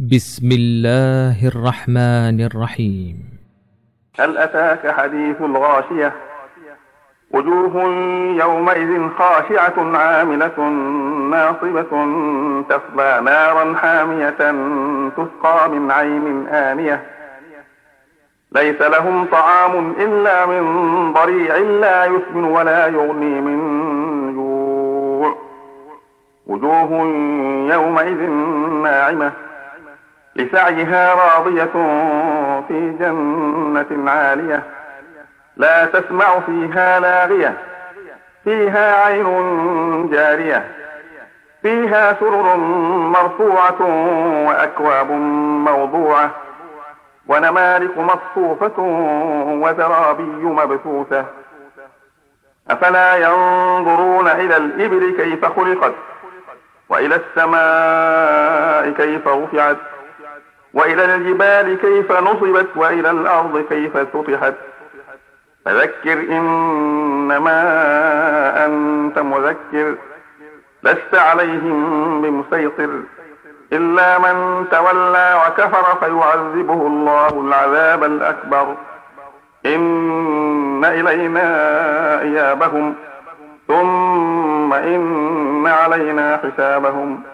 بسم الله الرحمن الرحيم. هل أتاك حديث الغاشية؟ وجوه يومئذ خاشعة عاملة ناصبة تصلى نارا حامية تسقى من عين آنية ليس لهم طعام إلا من ضريع لا يسمن ولا يغني من جوع. وجوه يومئذ ناعمة لسعيها راضية في جنة عالية لا تسمع فيها لاغية فيها عين جارية فيها سرر مرفوعة وأكواب موضوعة ونمارق مصفوفة وزرابي مبثوثة أفلا ينظرون إلى الإبل كيف خلقت وإلى السماء كيف رفعت وإلى الجبال كيف نصبت وإلى الأرض كيف سطحت فذكر إنما أنت مذكر لست عليهم بمسيطر إلا من تولى وكفر فيعذبه الله العذاب الأكبر إن إلينا إيابهم ثم إن علينا حسابهم